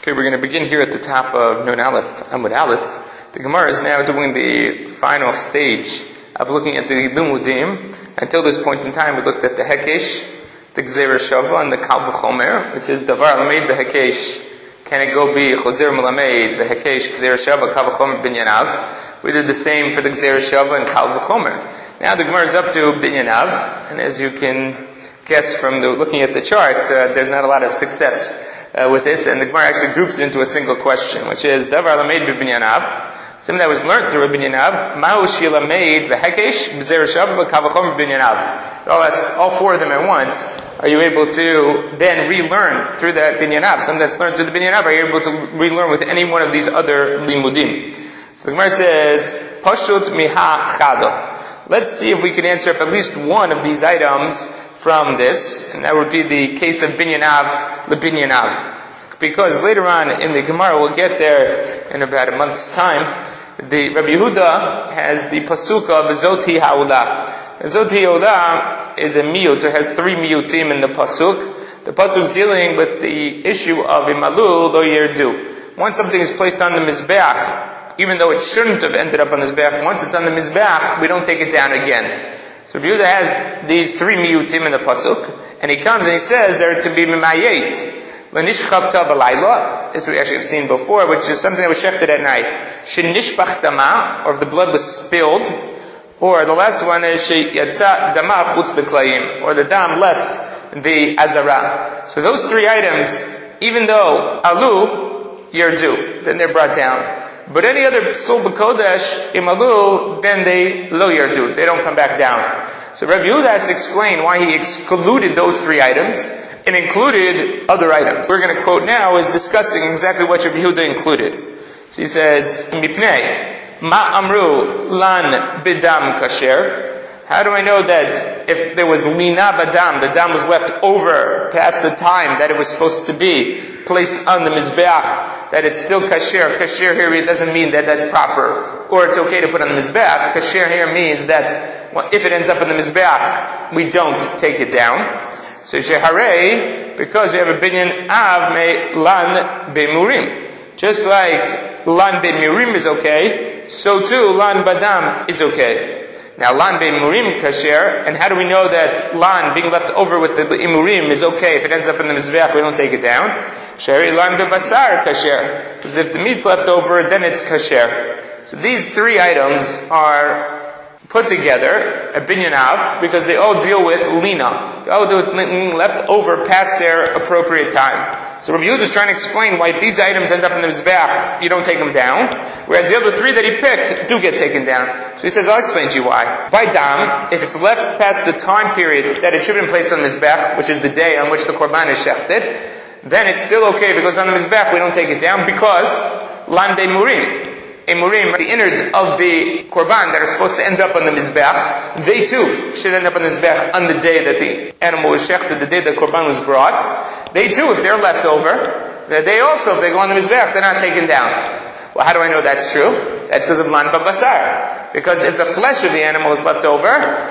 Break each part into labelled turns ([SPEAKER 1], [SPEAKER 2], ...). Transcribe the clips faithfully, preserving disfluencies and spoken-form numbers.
[SPEAKER 1] Okay, we're going to begin here at the top of Nun Aleph, Amud Aleph. The Gemara is now doing the final stage of looking at the Limudim. Until this point in time, we looked at the Hekesh, the Gzeira Shava, and the Kal V'chomer, which is Davar Lamed V'Hekesh. Can it go be Choser Melamed V'Hekesh, Gzeira Shava, Kal V'chomer Binyanav? We did the same for the Gzeira Shava and Kal V'chomer. Now the Gemara is up to Binyanav, and as you can guess from the, looking at the chart, uh, there's not a lot of success Uh, with this, and the Gemara actually groups it into a single question, which is Davar Lamed B'Binyanav, something that was learned through B'Binyanav, Ma'u Shi Lamed V'Hekesh B'Zeir Shav V'Kal V'chomer B'Binyanav. I'll ask all four of them at once. Are you able to then relearn through that B'Binyanav? Something that's learned through the B'Binyanav, are you able to relearn with any one of these other limudim? So the Gemara says, Pashut Miha Chado. Let's see if we can answer up at least one of these items from this, and that would be the case of Binyanav, the Binyanav. Because later on in the Gemara, we'll get there in about a month's time, the Rabbi Yehuda has the pasuk of Zoti Ha'ula. Zoti Ha'ula is a miyut, it has three miyutim in the pasuk. The pasuk is dealing with the issue of Imalu Lo Yerdu. Once something is placed on the Mizbeach, even though it shouldn't have ended up on the Mizbeach, once it's on the Mizbeach, we don't take it down again. So Rabbi Yehuda has these three miyutim in the pasuk, and he comes and he says they're to be mimayet, lenishchavta b'layla. This we actually have seen before, which is something that was shechted at night. Shenishbach dama, or if the blood was spilled, or the last one is sheyatza dama chutz l'klayim, or the dam left the azara. So those three items, even though alu yerdu, then they're brought down. But any other psul b'kodesh, imalu, then they lo yardu. They don't come back down. So Rabbi Yehuda has to explain why he excluded those three items and included other items. We're going to quote now is discussing exactly what Rabbi Yehuda included. So he says, Mipnei, ma amru lan bidam kasher. How do I know that if there was lina badam, the dam was left over past the time that it was supposed to be placed on the mizbeach, that it's still kasher? Kasher here it doesn't mean that that's proper, or it's okay to put on the mizbeach. Kasher here means that well, if it ends up on the mizbeach, we don't take it down. So sheharei, because we have a binyan av me lan bemurim. Just like lan bemurim is okay, so too lan badam is okay. Now, lan be'murim kasher, and how do we know that lan being left over with the imurim is okay? If it ends up in the mizbeach, we don't take it down. Sheri lan be'basar kasher. Because if the meat's left over, then it's kasher. So these three items are put together, a binyanav, because they all deal with lina. They all deal with being left over past their appropriate time. So Rabbi Yehuda is trying to explain why if these items end up in the mizbeach, you don't take them down, whereas the other three that he picked do get taken down. So he says, I'll explain to you why. By dam, if it's left past the time period that it should have been placed on the mizbeach, which is the day on which the korban is shechted, then it's still okay. If it goes on the mizbeach, we don't take it down, because lan be'murim. Emurim, the innards of the korban that are supposed to end up on the mizbeach, they too should end up on the mizbeach on the day that the animal was shechted, the day that korban was brought. They too, if they're left over, they also, if they go on the mizbeach, they're not taken down. Well, how do I know that's true? That's because of lan babasar. Because if the flesh of the animal is left over,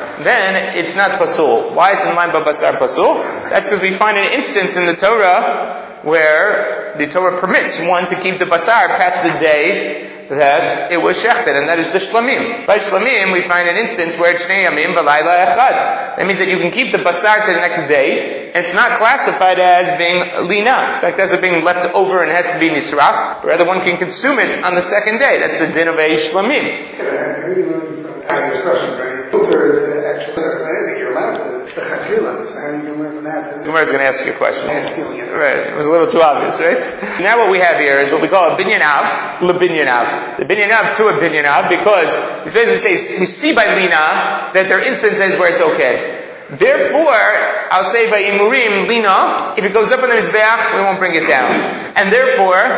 [SPEAKER 1] then it's not pasul. Why is lan babasar pasul? That's because we find an instance in the Torah where the Torah permits one to keep the basar past the day that it was shechted, and that is the shlamim. By shlamim, we find an instance where it's shnei yamim v'layla echad. That means that you can keep the basar to the next day, and it's not classified as being lina. It's like as being left over and has to be nisraf, but rather one can consume it on the second day. That's the din of a shlamim.
[SPEAKER 2] Yeah, maybe learning from this question, right? Filter to actual, I didn't think you're allowed to. The chachila, so how you can learn from that?
[SPEAKER 1] Gemara is going to ask you a question.
[SPEAKER 2] It.
[SPEAKER 1] Right, it was a little too obvious, right? Now what we have here is what we call a binyanav, lebinyanav. The binyanav to a binyanav, because it's basically saying, we see by lina that there are instances where it's okay. Therefore, I'll say by imurim, lina, if it goes up on the mizbeach, we won't bring it down. And therefore,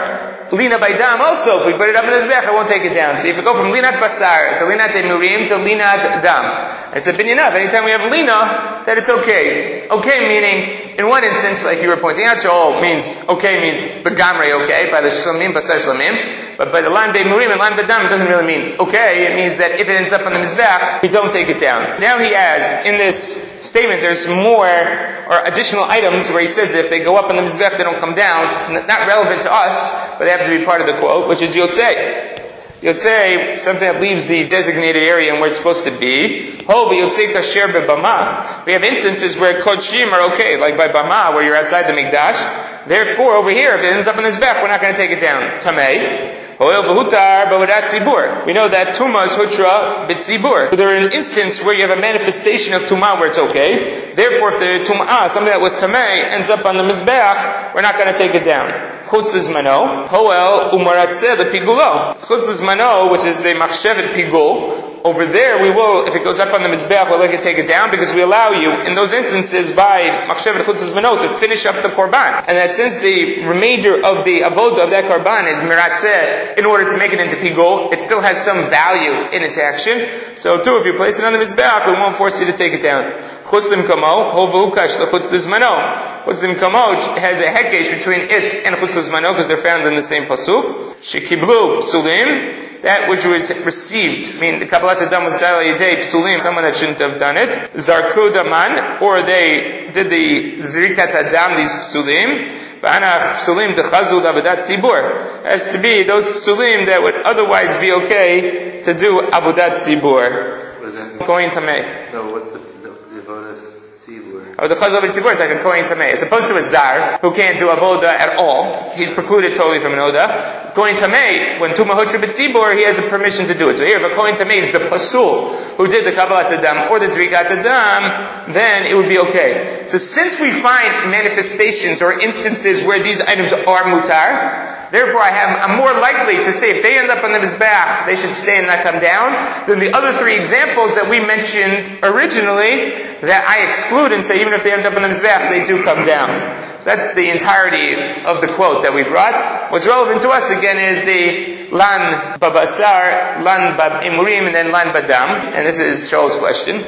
[SPEAKER 1] lina by dam also, if we put it up in the mizbeach, I won't take it down. So if we go from linat basar to linat emurim to linat dam, it's a binyan av. Anytime we have lina, that it's okay. Okay meaning, in one instance, like you were pointing out, Shaul means, okay means begamre okay, by the shlamim, basar shlamim. But by the lan be'murim and lan be'dam, it doesn't really mean okay. It means that if it ends up on the mizbeach, we don't take it down. Now he has, in this statement, there's more or additional items where he says that if they go up on the mizbeach, they don't come down. It's not relevant to us, but they have to be part of the quote, which is yotzei. Yotzei, something that leaves the designated area and where it's supposed to be. Ho, but yotzei kasher be'bama. We have instances where kodshim are okay, like by bama, where you're outside the mikdash. Therefore, over here, if it ends up in his back, we're not going to take it down. Tamei. Hoil v'hutar b'wadat tzibur. We know that tuma is hutra b'tzibur. So there are an instance where you have a manifestation of tuma where it's okay. Therefore, if the tuma, something that was tamei, ends up on the mizbeach, we're not going to take it down. Chutz l'zmano, hoel umaratzeh the pigulo. Chutz l'zmano, which is the machshevet pigul. Over there, we will, if it goes up on the mizbeach, we'll let it take it down because we allow you, in those instances, by machshevet chutz l'zmano, to finish up the korban. And that since the remainder of the avodah of that korban is miratzeh, in order to make it into pigul, it still has some value in its action. So too, if you place it on the mizbeach, we won't force you to take it down. Chutz l'mkamo, hovu ukash l'chutz l'zmano. Chutz l'mkamo has a hekesh between it and chutz l'zmano because they're found in the same pasuk. Shekiblu psulim, that which was received, I mean, the Kabbalat Adam was dal yedei psulim, someone that shouldn't have done it. Zarku daman, or they did the zrikat adam, these psulim. Ba'anach psulim dechazu d'avodat tzibur. Has to be those psulim that would otherwise be okay to do avodat tzibur. Going to me.
[SPEAKER 3] No, what's the, what's the avodat tzibur?
[SPEAKER 1] Or the chazal b'tzibur is like a kohen tamei, as opposed to a zar who can't do avoda at all. He's precluded totally from an oda. Kohen tamei, when tuma hutra b'tzibur, he has a permission to do it. So here, if a kohen tamei is the pasul who did the kabbalat adam or the zrikat adam, then it would be okay. So since we find manifestations or instances where these items are mutar, therefore I have, I'm more likely to say if they end up on the mizbeach, they should stay and not come down, than the other three examples that we mentioned originally that I exclude and say even if they end up on the mizbeach, they do come down. So that's the entirety of the quote that we brought. What's relevant to us again is the lan babasar, lan bab imurim, and then lan badam. And this is Shaul's question.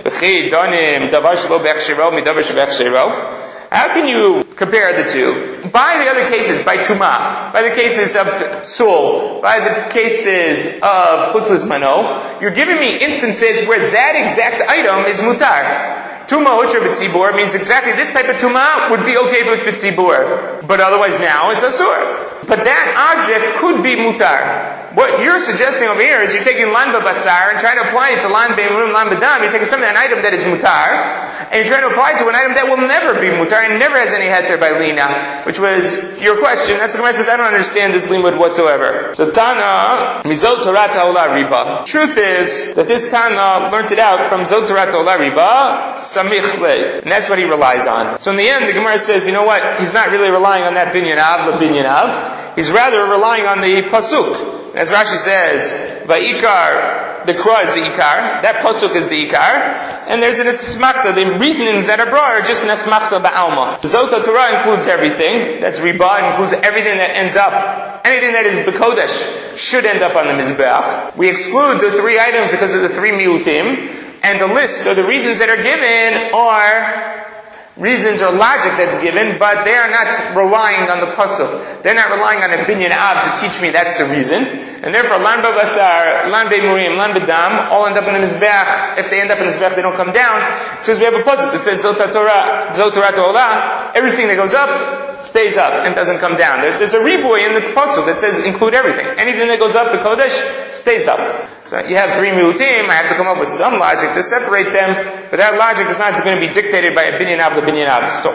[SPEAKER 1] How can you compare the two? By the other cases, by Tuma, by the cases of Sul, by the cases of Chutz l'zmano, you're giving me instances where that exact item is mutar. Tuma hutra b'tzibur means exactly this type of tuma would be okay if it was b'tzibur, but otherwise now it's asur. But that object could be mutar. What you're suggesting over here is you're taking lan basar and trying to apply it to lan be'murim, lan badam. You're taking something, an item that is mutar, and you're trying to apply it to an item that will never be mutar and never has any heter by lina, which was your question. That's the Gemara says, I don't understand this limud whatsoever. So Tana, mizot Torah ta'olah riba. Truth is that this Tana learned it out from zot Torah ta'olah riba, samich le. And that's what he relies on. So in the end, the Gemara says, you know what? He's not really relying on that binyan av, the binyan av. He's rather relying on the pasuk. As Rashi says, Va'ikar, the kra is the ikar, that pasuk is the ikar, and there's an esmachta, the reasonings that are brought are just an esmachta ba'alma. The Zot Torah includes everything, that's riba, includes everything that ends up, anything that is bekodesh should end up on the mizbeach. We exclude the three items because of the three miutim, and the list or the reasons that are given are reasons or logic that's given, but they are not relying on the pasuk. They're not relying on a binyan av to teach me that's the reason. And therefore, lan babasar, lan be'murim, lan bedam, all end up in the mizbeach. If they end up in the mizbeach, they don't come down. Because we have a pasuk that says, Zot Torah, Zot Torah ta'olah, everything that goes up, stays up and doesn't come down. There, there's a riboy in the pasuk that says include everything. Anything that goes up, the kodesh, stays up. So you have three miutim, I have to come up with some logic to separate them, but that logic is not going to be dictated by a binyan av, the binyan av. So,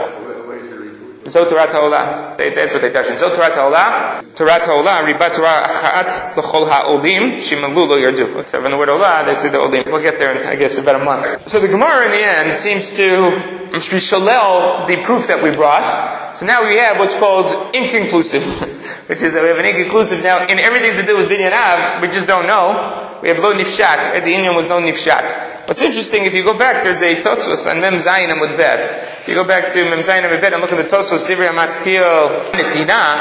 [SPEAKER 1] Zot Torah ta'olah. That's what they touch. Zot Torah ta'olah. Torah ta'olah. Riba Torah achat l'chol ha'olim. Shimalu lo yardu. Let's have in the word olah. They say the olim. We'll get there in, I guess, about a month. So the Gemara in the end seems to shalel the proof that we brought. So now we have what's called inconclusive, which is that we have an inconclusive now in everything to do with binyan av. We just don't know. We have lo nifshat. Right? The Indian was no nifshat. What's interesting, if you go back, there's a Tosfos on Mem Zayin Amud Bet. If you go back to Mem Zayin Amud Bet and look at the Tosfos, Divrei Amatzpio Netzina,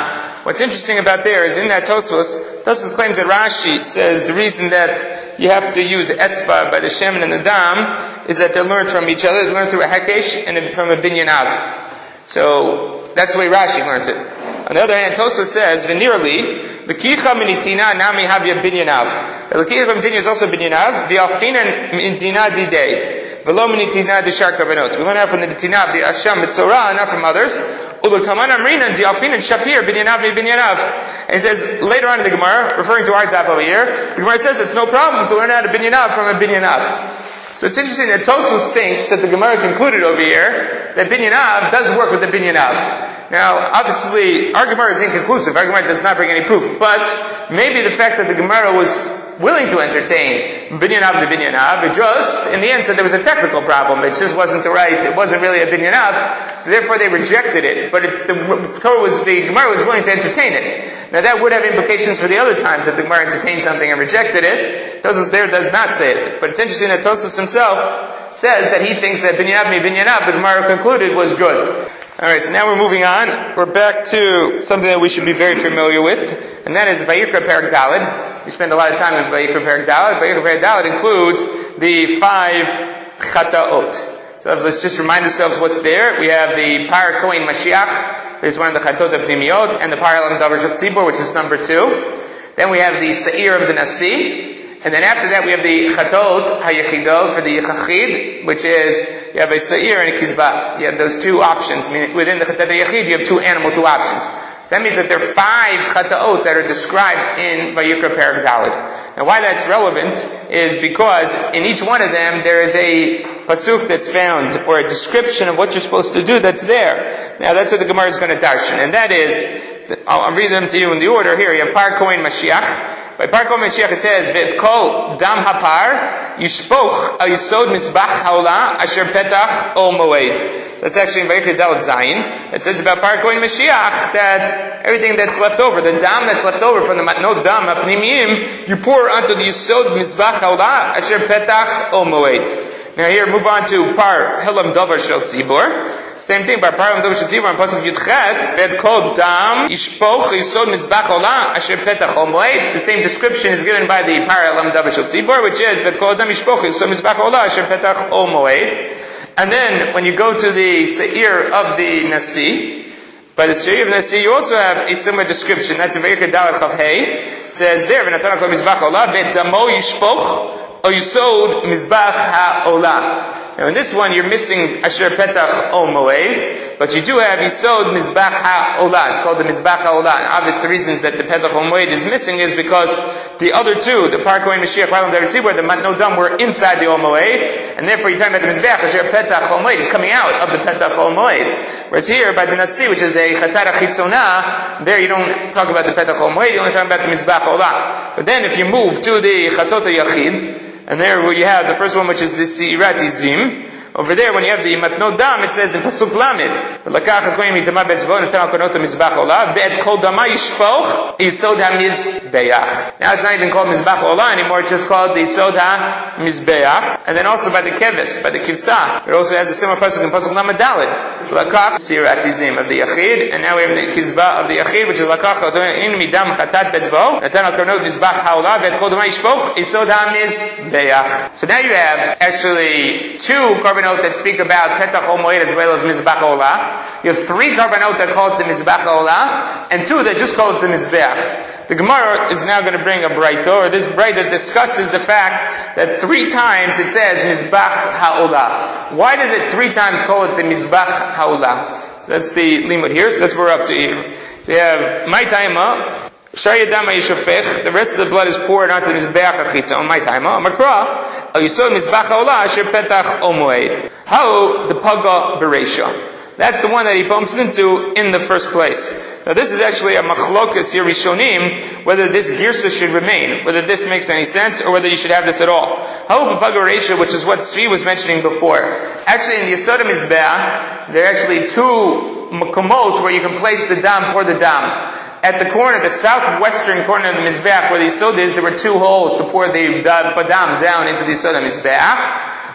[SPEAKER 1] What's interesting about there is in that Tosfos, Tosfos claims that Rashi says the reason that you have to use etzba by the shemen and the dam is that they're learned from each other. They're learned through a hekesh and from a binyan av. So that's the way Rashi learns it. On the other hand, Tosfos says, "V'nirli l'kicha minitina nami havya binyan av." The l'kicha minitina is also binyan av. V'alfinan minitina didei. V'lo minitina dishar karbanot. We learn out from the tina of the asham mitzorah, not from others. Ulakaman amrina dialfinan shapir binyan av binyan av. And he says later on in the Gemara, referring to our daf over here, the Gemara says it's no problem to learn out a binyan av from a binyan av. So it's interesting that Tosfos thinks that the Gemara concluded over here that binyan av does work with the binyan av. Now, obviously, our Gemara is inconclusive. Our Gemara does not bring any proof. But maybe the fact that the Gemara was willing to entertain binyan av the binyan av, it just, in the end, said there was a technical problem. It just wasn't the right, it wasn't really a binyan av, so therefore they rejected it. But it, the Torah was, the Gemara was willing to entertain it. Now that would have implications for the other times that the Gemara entertained something and rejected it. Tosfos there does not say it. But it's interesting that Tosfos himself says that he thinks that binyan av mi binyan av, the Gemara concluded, was good. Alright, so now we're moving on. We're back to something that we should be very familiar with, and that is Vayikra Perek Daled. We spend a lot of time with Vayikra Perek Daled. Vayikra Perek Daled includes the five chataot. So let's just remind ourselves what's there. We have the Par Kohen Mashiach, which is one of the chatot pnimiyot, and the Par Elam Davar Shel Tzibor, which is number two. Then we have the Seir of the Nasi. And then after that we have the Chatot HaYechidot for the Yechachid, which is, you have a Seir and a Kizbah. You have those two options. Within the Chatot HaYechid you have two animal, two options. So that means that there are five Chataot that are described in Vayikra Perek Daled. Now why that's relevant is because in each one of them there is a pasuk that's found, or a description of what you're supposed to do that's there. Now that's what the Gemara is going to darshan. And that is, I'll, I'll read them to you in the order here. You have Par Kohen Mashiach. By Par Kohen Mashiach it says, V'et kol dam hapar yishpoch al yisod mizbach haolah asher petach o moed. So that's actually in Vayikra Daled Zayin. It says about Par Kohen Mashiach that everything that's left over, the dam that's left over from the matnot dam apnimiyim, you pour onto the yisod mizbach haolah asher petach o moed. Now here, move on to Par Helam Davar Shel Tzibor. Same thing, by Par Helam Davar Shel Tzibor, on Pasuk Yudchet, V'et kol dam yishpoch yisod mizbach haolah asher petach o moed. The same description is given by the Par Helam Davar Shel Tzibor, which is V'et kol dam yishpoch yisod mizbach haolah asher petach o moed. And then, when you go to the Seir of the Nasi, by the Seir of the Nasi, you also have a similar description. That's in Vayikra Daled Chav Hei. It says there, V'natan kol mizbach haolah, V'et damo yishpoch O Yisod Mizbach HaOlah. Now in this one you're missing Asher Petach O Moed, but you do have Yisod Mizbach HaOlah. It's called the Mizbach HaOlah. And obvious reasons that the Petach O Moed is missing is because the other two, the Par Kohen Mashiach, Par Elam Davar Tzibor, the Matnot Dam, were inside the O Moed, and therefore you're talking about the Mizbach Asher Petach O Moed is coming out of the Petach O Moed. Whereas here, by the Nasi, which is a Chatara Chitzonah, there you don't talk about the Petach O Moed, you only talk about the Mizbach HaOlah. But then if you move to the Chatot HaYachid, and there where you have the first one, which is the Seirat Izim. Over there, when you have the Matnot Dam, it says in Pasuk Lamed, V'lakach HaKohen mitama be'etzbo, natan al konot mizbach olah, ve'et kol dama yishpoch, yisod ha-mizbeach. Now it's not even called Mizbach Olah anymore, it's just called the Yisod ha-mizbeach. And then also by the Keves, by the Kivsah, it also has a similar Pasuk in Pasuk Lamed Daled. V'lakach Seirat Izim of the Yachid, and now we have the Kizbah of the Yachid, which is Lakach HaKohen midam chatat be'etzbo, natan al konot mizbach ha'olah, ve'et kol dama yishpoch, yisod ha-mizbeach. So now you have actually two carbon that speak about Petach O Moed as well as Mizbach Olah. You have three Karbanot that call it the Mizbach Olah, and two that just call it the Mizbeach. The Gemara is now going to bring a Braita, or this Braita discusses the fact that three times it says Mizbach HaOlah. Why does it three times call it the Mizbach HaOlah? So that's the limud here, so that's what we're up to here. So you have my Taima, the rest of the blood is poured onto the Mizbeach HaChitzon, my time. Makra, Al Yisod Mizbach HaOlah Asher Petach O Moed. How the Paga Bereisha. That's the one that he bumps into in the first place. Now this is actually a machlokas here Rishonim, whether this girsa should remain, whether this makes any sense, or whether you should have this at all. How the Paga Bereisha, which is what Tzvi was mentioning before. Actually in the Yisod Mizbeach, there are actually two makomot where you can place the dam, pour the dam. At the corner, the southwestern corner of the Mizbeach, where the Yisod is, there were two holes to pour the dam down into the Yisod Mizbeach.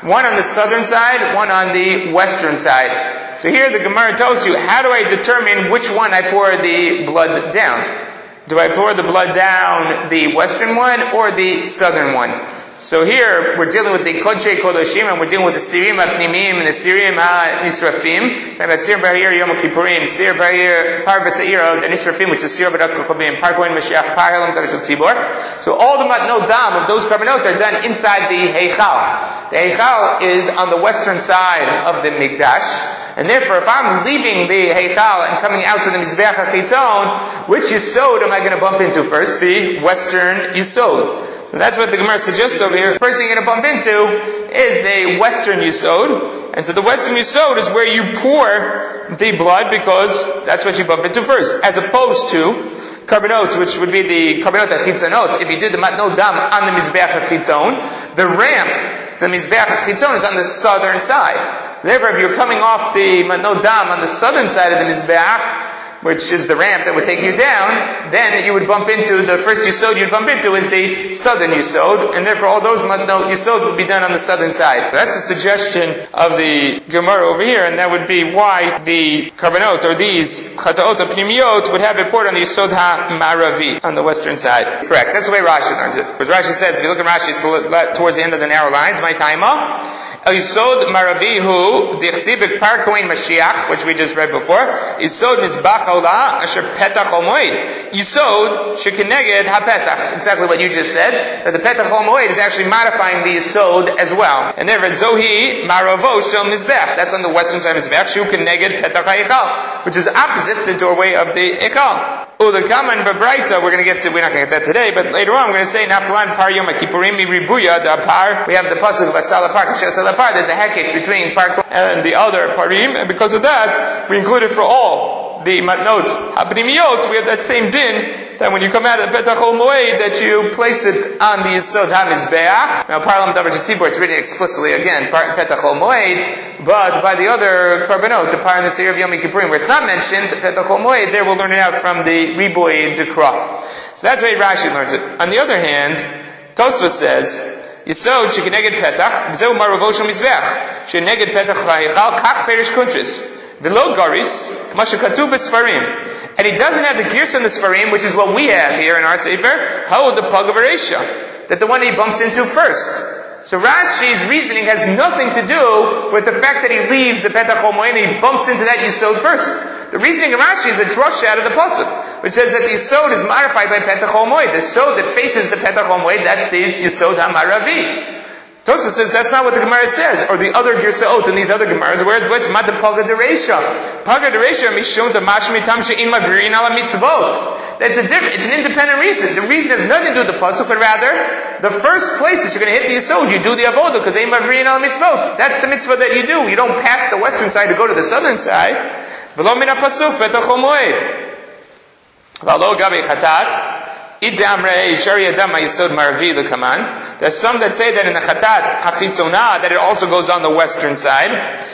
[SPEAKER 1] one on the southern side, one on the western side. So here the Gemara tells you, how do I determine which one I pour the blood down? Do I pour the blood down the western one or the southern one? So here, we're dealing with the Kodshei Kodoshim, and we're dealing with the Sirim HaPnimim and the Sirim HaNisrafim. Talking about Sir Bahir Yom Kippurim, Sir Bahir Par B'Seir, the Nisrafim, which is Sir B'Dat Kochabim, Par Kohen Mashiach, Par Helam Tarashot Tzibor. So all the Matnot Dam of those carbonot are done inside the Heichal. The Heichal is on the western side of the Mikdash. And therefore, if I'm leaving the Heichal and coming out to the Mizbeach HaChitzon, which Yisod am I going to bump into first? The western Yisod. So that's what the Gemara suggests over here. The first thing you're going to bump into is the western Yisod. And so the western Yisod is where you pour the blood, because that's what you bump into first. As opposed to Karbonot, which would be the Karbonot HaChitzonot. If you did the Matnot Dam on the Mizbeach HaChitzon, the ramp to the Mizbeach HaChitzon is on the southern side. So therefore, if you're coming off the Matnot Dam on the southern side of the Mizbeach, which is the ramp that would take you down, then you would bump into, the first Yisod you'd bump into is the southern Yisod, and therefore all those Matnot Yisod would be done on the southern side. That's a suggestion of the Gemara over here, and that would be why the Karbonot, or these Chataot HaPnimiyot, would have it poured on the Yisod HaMaravi, on the western side. Correct. That's the way Rashi learns it. Because Rashi says, if you look at Rashi, it's towards the end of the narrow lines, my taima. Yisod Maravihu Dichtibik Par Kohen Mashiach, which we just read before. Yisod Mizbach Olah Asher Petach Omoed. Yisod Shekineged HaPetach. Exactly what you just said. That the Petach Omoed is actually modifying the Yisod as well. And there is Zohi Maravo Shel Mizbech. That's on the western side of Mizbech. Shu Keneged Petach HaEchal, which is opposite the doorway of the Echal. Ulakama and Babraita, we're going to get to, we're not going to get that today, but later on we're going to say, Naflan Par Yom HaKippurim Ribuya Da Par. We have the pasuk of Asala Par, Kasher Asala Par. There's a hekesh between Par and the other Parim, and because of that, we include it for all the Matnot HaPnimiyot. We have that same din, that when you come out of Petach Moed, that you place it on the Yisod HaMizbeach. Now, Parlam Davar Tzibor, it's written explicitly again, Petach Moed, but by the other Karbonot, the Par and the Seir of Yom Kippurim, where it's not mentioned, Petach Moed, there we'll learn it out from the Riboy Dekra. So that's why Rashi learns it. On the other hand, Tosfos says, Yisod shekeneged petach, b'zeu maravo shel mizbeach, shekeneged petach ha'echal, kach perish kuntres, v'lo garis, k'masha katuv b'sfarim. And he doesn't have the gears on the Sfarim, which is what we have here in our Sefer, how the Pag of Eresha, that the one he bumps into first. So Rashi's reasoning has nothing to do with the fact that he leaves the Petach HaMoed and he bumps into that Yisod first. The reasoning of Rashi is a drush out of the pasuk, which says that the Yisod is modified by Petach HaMoed. The Yisod that faces the Petach HaMoed, that's the Yisod HaMaravi. Tosfos says that's not what the Gemara says, or the other Girsaot in these other Gemaras, whereas what's Mata Paga Dereisha? Paga Dereisha Mishum Tamashmi Tam She'in Mavrin Ala Mitzvot. That's a different, it's an independent reason. The reason has nothing to do with the pasuk, but rather, the first place that you're going to hit the Yisod, you do the Avodah, because Ein Mavrin Ala Mitzvot. That's the mitzvah that you do. You don't pass the western side to go to the southern side. V'lo min ha-pasuk, Petach HaMoed. V'lo gabi chatat. There's some that say that in the Chatat HaChitzonah that it also goes on the western side.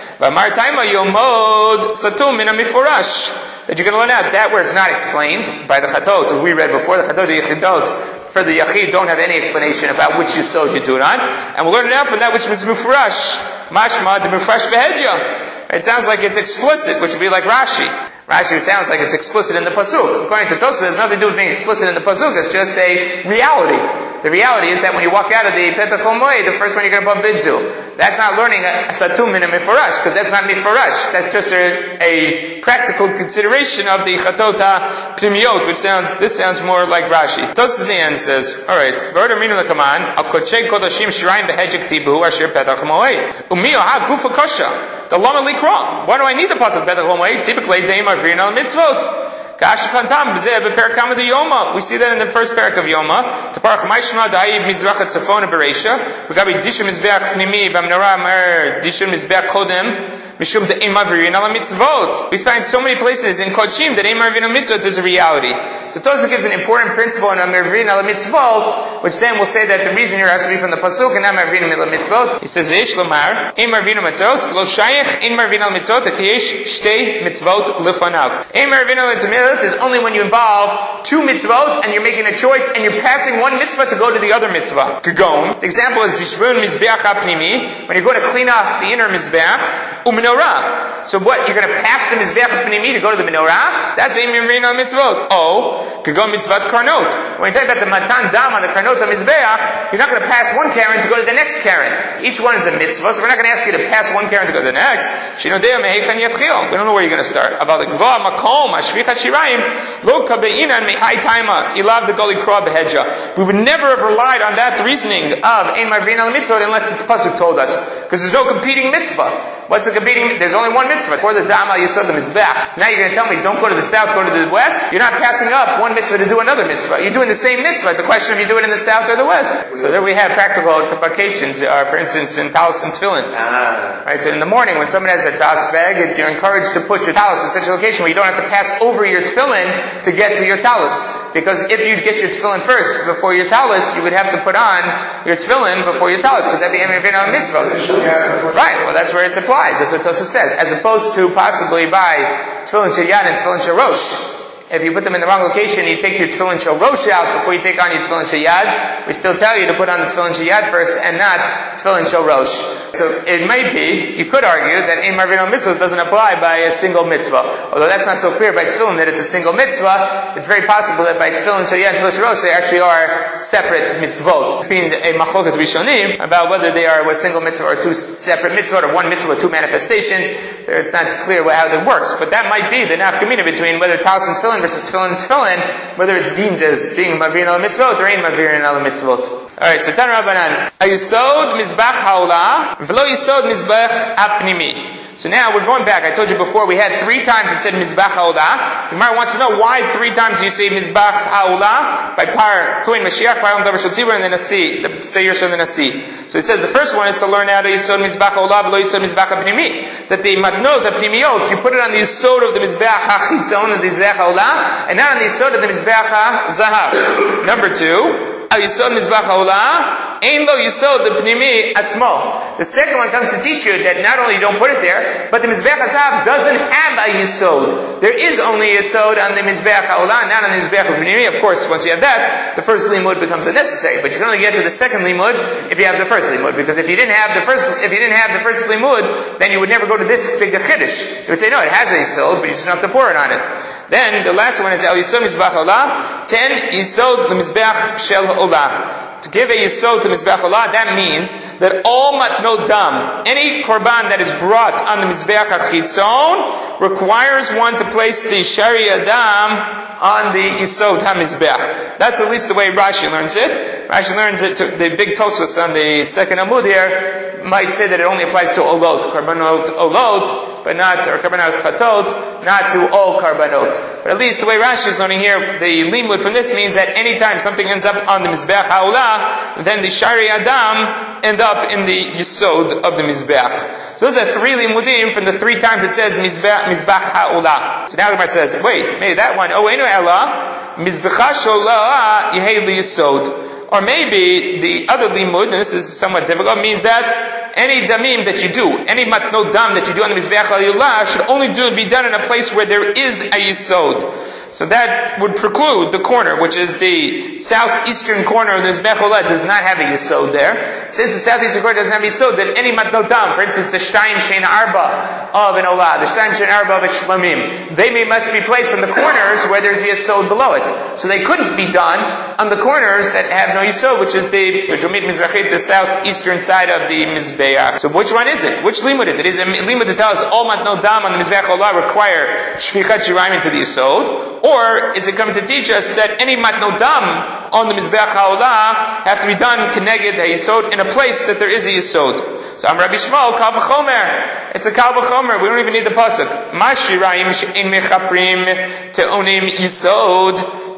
[SPEAKER 1] That you're going to learn out that where it's not explained by the Chatot we read before, the Chatot Yechidot for the Yachid don't have any explanation about which Yisod you do it on, and we'll learn it out from that which was Mufurash, Mashma de Mufurash Behedya. It sounds like it's explicit, which would be like Rashi. Rashi sounds like it's explicit in the pasuk. According to Tosfos, it has nothing to do with being explicit in the pasuk. It's just a reality. The reality is that when you walk out of the Petach HaMoed, the first one you're going to bump into, that's not learning a, a satum in a mifarash, because that's not mifarash. That's just a, a practical consideration of the Chatot HaPnimiyot, which sounds, this sounds more like Rashi. Tosfos at the end says, alright, V'order minu lekaman, al kodshei kodashim shirayim behedjek tibu asher Petach HaMoed. Umi oha gufa kosha. The lama likra. Why do I need the pasuk Petach HaMoed? Typically, deim avrin al mitzvot. We see that in the first parak of Yoma. Taparach Maishma Da'iv Mizrachat Tzafona Bereisha. We got Dishim Mizbeach Pnimi Vamnara Mer Dishim Mizbeach Kodem Mishum de ein mavirin ala mitzvot. We find so many places in Kodshim that ein mavirin ala mitzvot is a reality. So Tosfos gives an important principle in ein mavirin ala mitzvot, which then will say that the reason here has to be from the pasuk and not mavirin ala mitzvot. He says v'yesh lomar ein mavirin ala mitzvot lo shayich ein mavirin ala mitzvot kiyesh shtei mitzvot lefanav. Ein mavirin ala mitzvot is only when you involve two mitzvot and you're making a choice and you're passing one mitzvah to go to the other mitzvah. Kagon. The example is Jishbun Mizbeach HaPnimi, when you're going to clean off the inner Mizbeach, u'menorah. So what, you're going to pass the Mizbeach HaPnimi to go to the menorah? That's a Mivrin al-Mitzvot. Oh, Kagon Mitzvat Karnot. When you talk about the Matan Dam on the Karnot HaMizbeach, you're not going to pass one Karen to go to the next Karen. Each one is a mitzvah, so we're not going to ask you to pass one Karen to go to the next. Shinodea Mehechan Yatchil. We don't know where you're going to start. About the Gva Makom, Ashvichat Shirayim, Lo Kabeinan Mehai Taima, Ilav the Goli Krah Behedja. We would never have relied on that reasoning of Ein Marvin al Mitzvot unless the pasuk told us, because there's no competing mitzvah. What's the competing? There's only one mitzvah. For the Dam al Yisod the Mizbeach. So now you're going to tell me, don't go to the south, go to the west. You're not passing up one mitzvah to do another mitzvah. You're doing the same mitzvah. It's a question if you do it in the south or the west. So there we have practical implications. Uh, for instance, in talis and tefillin. Ah. Right. So in the morning, when someone has a talis bag, it, you're encouraged to put your talis in such a location where you don't have to pass over your tefillin to get to your talis. Because if you get your tefillin first before your talis, you would have to put on your tefillin before your talis, because that'd be Emir on mitzvah. Right. Well, that's where it applies. That's what Tosfos says. As opposed to possibly by tefillin sheyad and tefillin sherosh. If you put them in the wrong location, you take your tefillin sherosh out before you take on your tefillin sheyad. We still tell you to put on the tefillin sheyad first and not tefillin sherosh. So it might be, you could argue that Ein Marvin al Mitzvahs doesn't apply by a single mitzvah. Although that's not so clear by tefillin that it's a single mitzvah, it's very possible that by tefillin sheyad and tefillin sherosh they actually are separate mitzvot. It means a machloket rishonim about whether they are a single mitzvah or two separate mitzvot or one mitzvah or two manifestations. There it's not clear how that works. But that might be the nafkamina between whether talis and tefillin versus tefillin and tefillin, whether it's deemed as being Marvin al Mitzvot or Ein Marvin al Mitzvot. Alright, so Tan Rabbanan. Ayisod Mizbach Haolah, V'lo Yisod Mizbach Apnimi. So now we're going back. I told you before we had three times it said Mizbach Haolah. The Gemara wants to know why three times you say Mizbach Haolah by Par Kohen Mashiach, by Yom Davar Shel Tzibur, and then Nasi, the Seir Shel Nasi. So he says the first one is to learn how to Yisod Mizbach Haolah, V'lo Yisod Mizbach Apnimi. That the Matnot Apnimiyot, you put it on the Yisod of the Mizbach HaChitzon of the Mizbach Haolah, and not on the Yisod of the Mizbach HaZahav. Number two, Yisod Mizbach Haolah, Ein Lo Yisod the Pnimi Atzmo. The second one comes to teach you that not only you don't put it there, but the Mizbech HaZahav doesn't have a Yisod. There is only a Yisod on the Mizbech Haolah, not on the Mizbech Pnimi. Of course, once you have that, the first limud becomes unnecessary. But you can only get to the second limud if you have the first limud. Because if you didn't have the first, if you didn't have the first limud, then you would never go to this big chiddush. You would say, no, it has a Yisod, but you just don't have to pour it on it. Then the last one is El Yisod Mizbach Haolah, ten Yisod the Mizbech Shel Haolah. To give a yisod to Mizbech Haolah, that means that all matnot dam, any korban that is brought on the Mizbech HaChitzon, requires one to place the Shari Adam on the Yisod HaMizbech. That's at least the way Rashi learns it. Rashi learns it to the big Tosfos on the second Amud here, might say that it only applies to Olot, Karbanot Olot, but not, or Karbanot Chatot, not to all Karbanot. But at least the way Rashi is learning here, the limud from this means that anytime something ends up on the Mizbech Haolah, then the Shari Adam end up in the Yisod of the Mizbech. So those are three limudim from the three times it says Mizbech, Mizbech Haolah. So now the Gemara says, wait, maybe that one, oh, Einu Ella, Mizbecha Sholah Yehei Yisod. Or maybe the other limud, and this is somewhat difficult, means that any damim that you do, any matnot dam that you do on the Mizbech Haolah should only do, be done in a place where there is a yisod. So that would preclude the corner, which is the southeastern corner of the Mizbech Haolah, does not have a yisod there. Since the southeastern corner doesn't have a yisod, then any matnot dam, for instance, the shtayim shein arba of an olah, the shtayim shein arba of a shlamim, they may must be placed on the corners where there's a yisod below it. So they couldn't be done on the corners that have no yisod, which is the Jomit Mizrachit, the southeastern side of the Mizbeach. So which one is it? Which limud is it? Is it limud to tell us all matnot dam on the Mizbech Haolah require shfichat shirayim into the yisod? Or is it coming to teach us that any matnot dam on the Mizbech Haolah have to be done keneged a yisod in a place that there is a yisod? So I'm Rabbi Shmuel, kal v'chomer. It's a kal v'chomer. We don't even need the pasuk. Ma shirayim she'en mechaprim te'onim yisod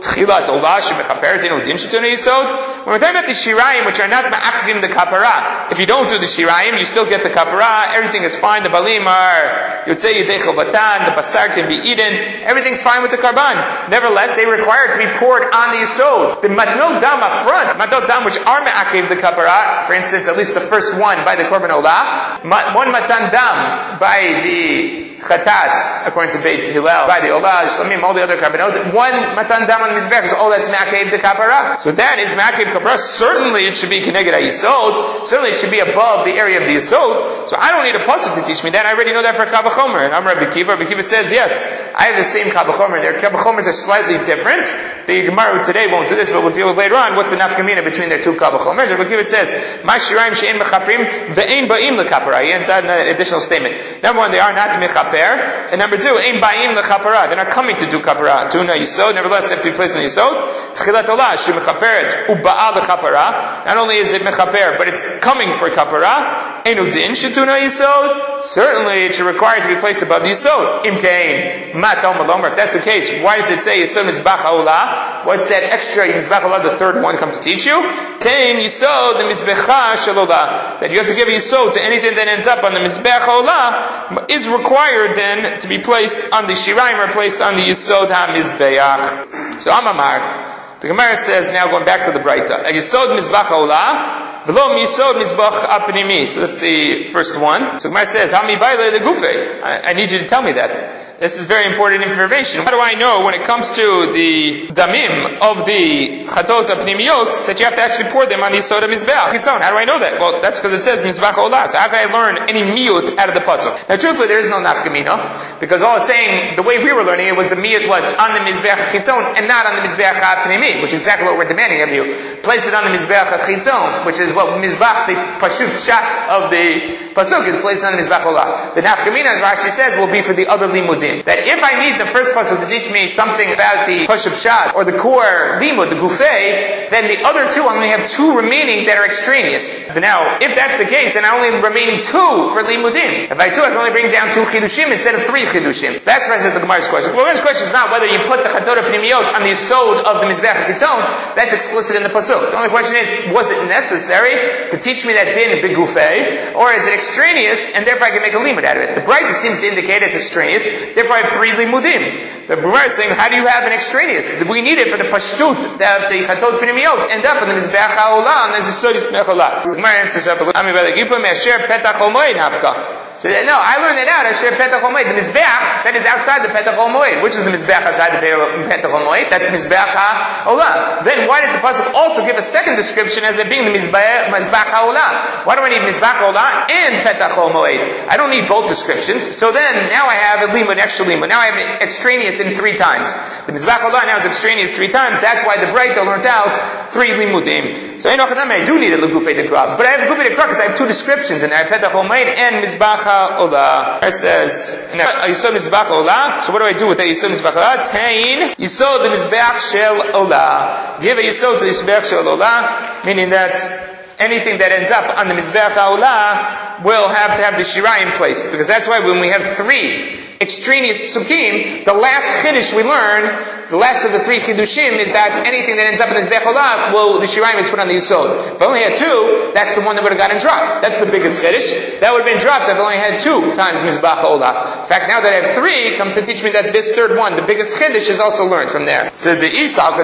[SPEAKER 1] Tchilat Olah Shemechaperet Enu Din Shetuna Yisod. When we're talking about the Shirayim, which are not ma'akvim the kapara, if you don't do the Shirayim, you still get the kapara, everything is fine, the balim are Yotzei Yidei Chovatan, the basar can be eaten, everything's fine with the karban. Nevertheless, they require it to be poured on the Yisod. The matnot dam up front, matnot dam which are ma'akvim the kapara, for instance, at least the first one by the Korban Olah, one matan dam by the Chatat, according to Beit Hillel, by the Olah, Shlamim, all the other karbanot, one matan dam on the Mizbech is all that's ma'akev the kapara. So that is ma'akev kapara. Certainly it should be Keneged HaYisod. Certainly it should be above the area of the Yisod. So I don't need a pasuk to teach me that. I already know that for Kal V'chomer. And I'm Rabbi Kiva. Rabbi Kiva says, yes, I have the same Kal V'chomer there. Kal V'chomers are slightly different. The Gemara today won't do this, but we'll deal with later on. What's the nafkamina between their two Kal V'chomers? Rabbi Kiva says, Ma shirayim she'en mechaprim ve'en ba'im l'kapara. He adds an additional statement. Number one, they are not mechaper. And number two, ein ba'im l'kapara. They're not coming to do kapara. Tuna Yisod. Nevertheless, they have to be placed in the Yisod. Tchilat Olah she mechaperet u'ba'al l'kapara. Not only is it mechaper, but it's coming for kapara. Enu din shetuna Yisod. Certainly, it should require to be placed above the Yisod. Im kein mat al malomer. If that's the case, why does it say Yisod mizbach ha'olah? What's that extra mizbach ha'olah, the third one, come to teach you? Tein Yisod the mizbecha shalolah. That you have to give a Yisod to anything that ends up on the mizbech ha'olah is required then to be placed on the shirayim or placed on the Yisod ha'mizbeach. So Amamar. The Gemara says, now going back to the Braita, Yisod mizbach ha'olah, v'lo yisod mizbach apnimi. So that's the first one. So the Gemara says, Hami baile de gufe. I need you to tell me that. This is very important information. How do I know when it comes to the damim of the chatot apnimiyot that you have to actually pour them on the Yisod mizbeach chitzon? How do I know that? Well, that's because it says mizbach olah. So how can I learn any miyut out of the pasuk? Now, truthfully, there is no nafkamina because all it's saying, the way we were learning it was the miyut was on the mizbeach chitzon and not on the mizbeach apnimi, which is exactly what we're demanding of you. Place it on the mizbeach chitzon, which is what mizbach, the pashut shat of the pasuk, is placed on the mizbach olah. The nafkamina, as Rashi says, will be for the other limudim. That if I need the first pasuk to teach me something about the Pashup Shad or the core limud, the gufei, then the other two, I only have two remaining that are extraneous. But now, if that's the case, then I only remaining two for limudim. If I do, I can only bring down two chidushim instead of three chidushim. So that's the rest of the Gemara's question. Well, the question is not whether you put the chatot pnimiyot on the yisod of the mizbech chitzon. That's explicit in the pasuk. The only question is, was it necessary to teach me that din big gufei, or is it extraneous and therefore I can make a limud out of it? The Braita seems to indicate it's extraneous. Therefore, I have three limudim. The Gemara is saying, how do you have an extraneous? We need it for the pashtut that the chatot pnimiyot end up in the mizbeach ha'olah and there's a sod mizbeach ha'olah. The Gemara answers up. Ami v'legifa me'asher petach ha'moed nafka. So no, I learned it out. Asher petach ha'moed. The mizbeach that is outside the petach ha'moed. Which is the mizbeach outside the petach ha'moed? That's the mizbeach ha'olah. Then why does the pasuk also give a second description as it being the mizbeach ha'olah? Why do I need mizbeach ha'olah and petach ha'moed? I don't need both descriptions. So then now I have a limud, extra limud. Now I have extraneous in three times. The mizbeach ha'olah now is extraneous three times. That's why the Braita learned out three limudim. So I do need a legufei dekra, but I have a legufei dekra because I have two descriptions in there. Petach ha'moed and mizbeach ha'olah. It says, Yisod mizbeach ha'olah. So what do I do with that Yisod mizbeach ha'olah? Tain Yisod the mizbeach shel olah. Give a Yisod to the mizbeach shel olah, meaning that anything that ends up on the mizbeach ha'olah will have to have the shirayim placed, because that's why when we have three extraneous psukim, the last chiddush we learn, the last of the three chiddushim, is that anything that ends up in the mizbeach ha'olah, well, the shirayim is put on the yisod. If I only had two, that's the one that would have gotten dropped. That's the biggest chiddush. That would have been dropped if I only had two times mizbeach ha'olah. In fact, now that I have three, it comes to teach me that this third one, the biggest chiddush, is also learned from there. So the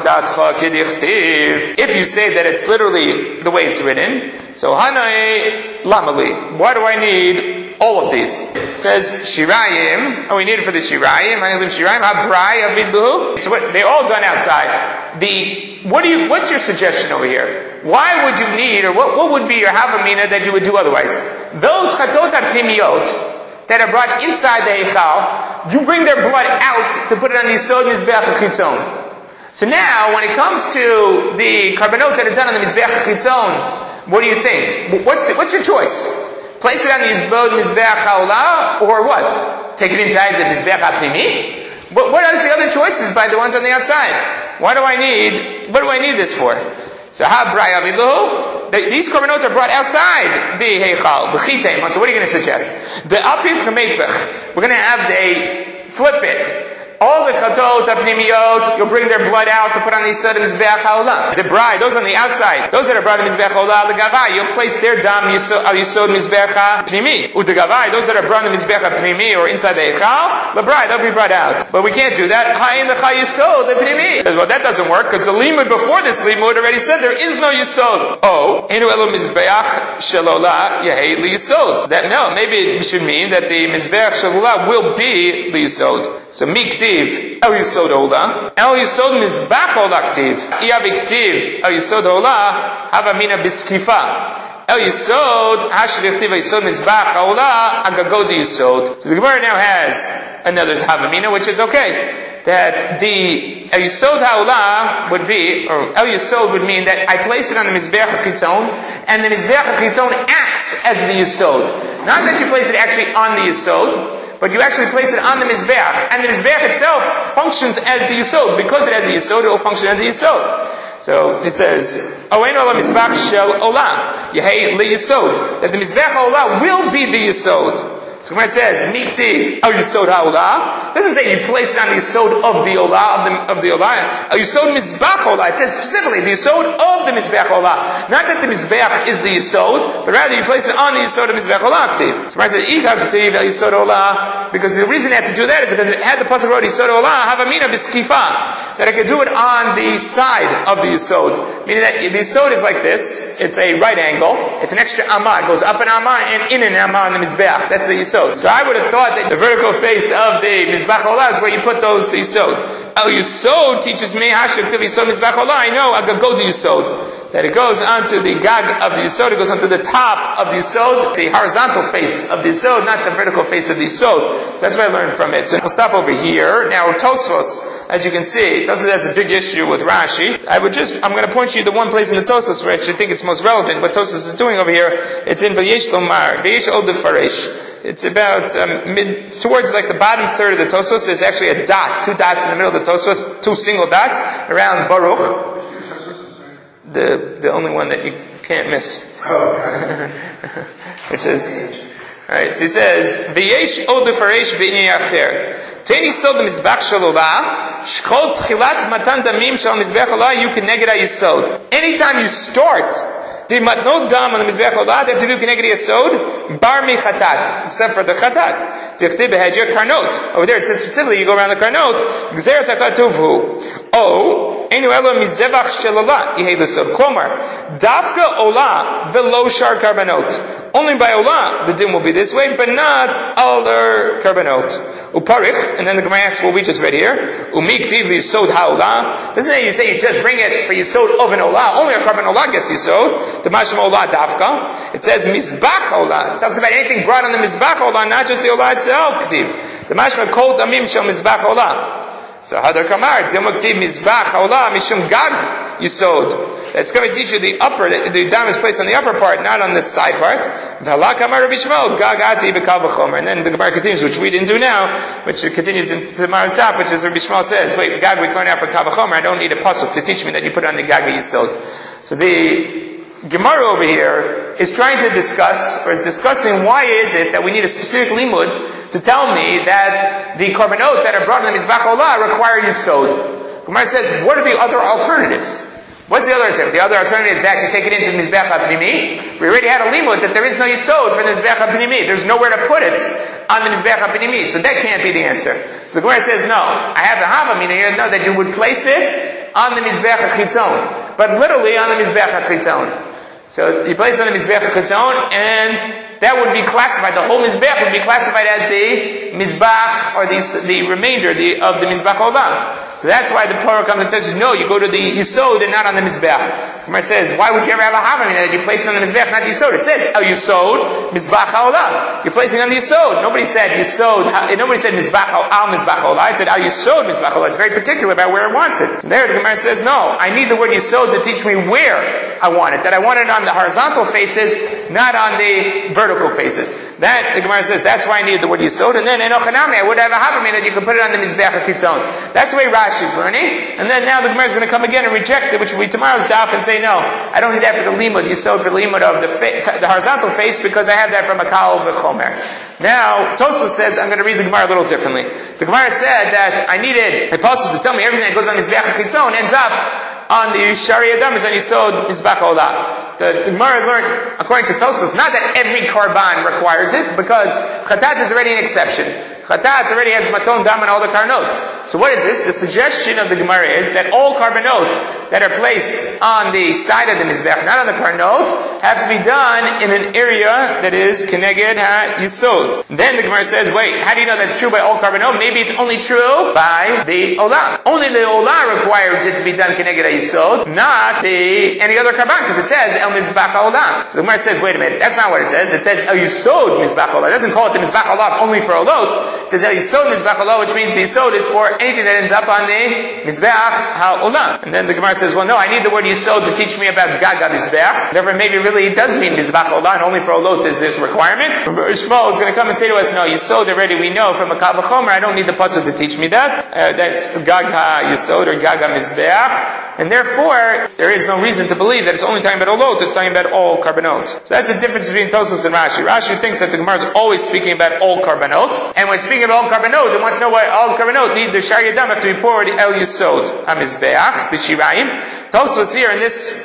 [SPEAKER 1] if you say that it's literally the way it's written, so hanai lamali, why do I need all of these? It says shirayim. Oh, we need it for the shirayim. I need shirayim. Habrai avidbuhu. So what, they all gone outside. The what do you? What's your suggestion over here? Why would you need, or what, what would be your havamina that you would do otherwise? Those chatot pnimiyot that are brought inside the eichal, you bring their blood out to put it on the yisod mizbeach chitzon. So now, when it comes to the karbanot that are done on the mizbeach chitzon, what do you think? What's the, what's your choice? Place it on the Yisbod Mizbeach HaOlah, or what? Take it inside the Mizbeach HaPnimi? What, what are the other choices by the ones on the outside? Why do I need, what do I need this for? So, Ha-Brai Avilu, these korbanot are brought outside the Heichal, the Chitem. So what are you going to suggest? The Apir Chamepech, we're going to have the, flip it. all the chatot apnimiyot, you'll bring their blood out to put on the Yisod of Mizbeach HaOlah. The bride, those on the outside, those that are brought on Mizbeach HaOlah, the Gavai, you'll place their dam al Yisod Mizbeach HaPnimi. U'te Gavai, those that are brought on the Mizbeach HaPnimi or inside the Eichal, the bride, they'll be brought out. But we can't do that. Ha'in lecha Yisod Pnimi. Well, that doesn't work because the limud before this limud already said there is no Yisod. Oh, Enu elu Mizbeach Shelolah Yehei Li Yisod. That no, maybe it should mean that the Mizbeach Shelolah will be Li Yisod. So miktiv El Yisod Olah, El Yisod Mizbach Olah Ktiv, Iav Iktiv El Yisod Olah Havamina Biskifa. El Yisod Hashir Iktiv El Yisod Mizbach Olah Agagod Yisod. So the Gemara now has another Havamina, which is okay. That the El Yisod HaOlah would be, or El Yisod would mean that I place it on the Mizbeach HaChitzon, and the Mizbeach HaChitzon acts as the Yisod. Not that you place it actually on the Yisod, but you actually place it on the Mizbeach. And the Mizbeach itself functions as the Yisod. Because it has the Yisod, it will function as the Yisod. So it says, Owen Olah Mizbeach Shel Olah, Yehei Li Yisod. That the Mizbeach HaOlah will be the Yisod. So Gemara says, Miktiv El Yisod HaOlah. It doesn't say you place it on the Yisod of the Olah, of the, of the Olah. El Yisod Mizbach Olah. It says specifically the Yisod of the Mizbach Olah. Not that the Mizbach is the Yisod, but rather you place it on the Yisod of Mizbach Olah. Ktiv. So Gemara says, Ikar Ktiv El Yisod Olah. Because the reason it had to do that is because it had the pasuk wrote Yisod Olah, Havamina Biskifa. That I could do it on the side of the Yisod. Meaning that the Yisod is like this. It's a right angle. It's an extra Amah. It goes up an Amah and in an Amah on the Mizbach. That's the Yisod. So I would have thought that the vertical face of the Mizbach Olah is where you put those, the Yisod. El Yisod teaches me, Hashir Ktiv Yisod Mizbach Olah, I know, Agagod Yisod. That it goes onto the gag of the Yisod, it goes onto the top of the Yisod, the horizontal face of the Yisod, not the vertical face of the Yisod. That's what I learned from it. So we'll stop over here. Now Tosfos, as you can see, Tosfos has a big issue with Rashi. I would just, I'm going to point you to one place in the Tosfos where I actually think it's most relevant. What Tosfos is doing over here, it's in Vayesh Lomar, Vayesh Od Faresh. It's about um, mid, it's towards like the bottom third of the Tosfos. There's actually a dot, two dots in the middle of the Tosfos, two single dots around Baruch. The the only one that you can't miss. Which is, alright, so he says, V'yesh od lefaresh b'inyan acher. Teni sod mizbach shel olah, shchol tchilat matan damim shel mizbach olah, you can neged yisod. Anytime you start the matnot dam on the mizbach olah, they have to do keneged yisod, bar mi chatat, except for the chatat. Tichtib behedjer karnot. Over there it says specifically, you go around the karnot, gzer takatuvhu. Oh, enu elo mizevach shel olah, yehei l'sod. Klomar, dafka olah velo shar karbanot. Only by olah the din will be this way, but not other karbanot. Uparich, and then the Gemara asks what we just read here. Umiktiv yisod haolah. Doesn't it you say you just bring it for yisod of an olah? Only a karban olah gets yisod. The mashma olah dafka. It says mizbach olah. It talks about anything brought on the mizbach olah, not just the olah itself. Ktiv. The mashma kol damim shel mizbach olah. So Hadar Kamar, Dilmaktiv Mizbach Olah Mishum Gag Yisod. That's going to teach you the upper, the, the dam is placed on the upper part, not on the side part. V'hala Kamar Rabbi Shmuel, Gag Ati B'Kal V'Chomer. And then the Gemara continues, which we didn't do now, which continues into tomorrow's daf, which is Rabbi Shmuel says, wait, Gag we learned out for Kal V'Chomer, I don't need a pasuk to teach me that you put it on the Gag Yisod. So the Gemara over here is trying to discuss, or is discussing why is it that we need a specific limud to tell me that the korbanot that are brought in the Mizbach Olah require Yisod. Gemara says, what are the other alternatives? What's the other alternative? The other alternative is to actually take it into the Mizbech HaPnimi. We already had a limud that there is no Yisod for the Mizbech HaPnimi. There's nowhere to put it on the Mizbech HaPnimi. So that can't be the answer. So the Gemara says, no. I have a Havamina here, no, that you would place it on the Mizbech HaChitzon. But literally on the Mizbech HaChitzon. So you place it on the Mizbech HaChitzon, and that would be classified, the whole Mizbech would be classified as the Mizbach, or the, the remainder the, of the Mizbach Olam. So that's why the Torah comes and tells you, no, you go to the Yisod and not on the Mizbech. Gemara says, why would you ever have a Havamina that you place it on the Mizbech, not the Yisod? It says, El Yisod, Mizbach HaOlam. You're placing it on the Yisod. Nobody said Yisod, nobody said Mizbach Al Mizbach HaOlam. It said El Yisod Mizbach HaOlam. It's very particular about where it wants it. So there the Gemara says, no, I need the word Yisod to teach me where I want it. That I want it on the horizontal faces, not on the vertical faces. That, the Gemara says, that's why I needed the word Yisod. And then, in Ochanami, I would have a Havamina that you could put it on the Mizbech HaChitzon. That's the way Rashi's learning. And then now the Gemara is going to come again and reject it, which will be tomorrow's daf, and say, no, I don't need that for the limud. You sewed for the limud of the, fa- the horizontal face because I have that from a kal v'chomer. Now, Tosfos says, I'm going to read the Gemara a little differently. The Gemara said that I needed a pasuk to tell me everything that goes on Mizbeach HaChitzon ends up on the Shari Adam is on Yisod Mizbeach HaOlah. The, the Gemara learned, according to Tosfos, not that every karban requires it, because Chatat is already an exception. Chatat already has maton dam and all the karnot. So what is this? The suggestion of the Gemara is that all karbanot that are placed on the side of the Mizbeach, not on the karnot, have to be done in an area that is Keneged HaYisod. Then the Gemara says, wait, how do you know that's true by all karbanot? Maybe it's only true by the Olah. Only the Olah requires it to be done Keneged HaYisod, not the, any other karban, because it says El Mizbeach HaOlah. So the Gemara says, wait a minute, that's not what it says. It says El Yisod Mizbeach HaOlah. It doesn't call it the Mizbeach HaOlah only for Olot. It says El Yisod Mizbeach HaOlah, which means the Yisod is for anything that ends up on the Mizbeach HaOlah. And then the Gemara says, well, no, I need the word Yisod to teach me about Gaga Mizbeach. Therefore, maybe really it does mean Mizbeach HaOlah, and only for Olot is this requirement. Shmuel is going to come and say to us, no, Yisod already we know from a Kal V'chomer, I don't need the pasuk to teach me that. Uh, that's Gaga Yisod or Gaga Mizbeach. And therefore, there is no reason to believe that it's only talking about Olot, it's talking about all karbanot. So that's the difference between Tosfos and Rashi. Rashi thinks that the Gemara is always speaking about all karbanot, and when speaking about all karbanot, it wants to know why all karbanot need the Shari Adam have to be poured El Yisod HaMizbeach, the Shiraim. Tosfos here in this,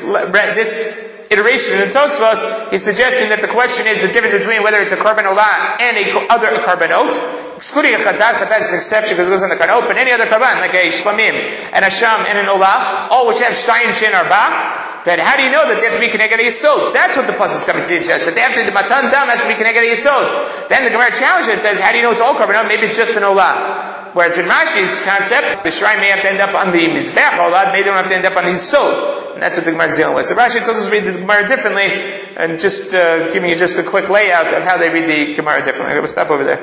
[SPEAKER 1] this iteration in the Tosfos, he's suggesting that the question is the difference between whether it's a karban olah and a other karbanot. Excluding a chatat, chatat is an exception because it goes on the karbanot, but any other karban, like a shlamim, and a sham, and an olah, all which have shtayim, shin, arba, then how do you know that they have to be Keneged HaYisod? That's what the pasuk is coming to teach us, that they have to, the matan dam has to be Keneged HaYisod. Then the Gemara challenges it, says, how do you know it's all karbanot? Maybe it's just an olah. Whereas in Rashi's concept, the shrine may have to end up on the Mizbeach olah, maybe they don't have to end up on the Yisod. And that's what the Gemara is dealing with. So Rashi tells us to read the Gemara differently, and just uh, giving you just a quick layout of how they read the Gemara differently. We'll stop over there.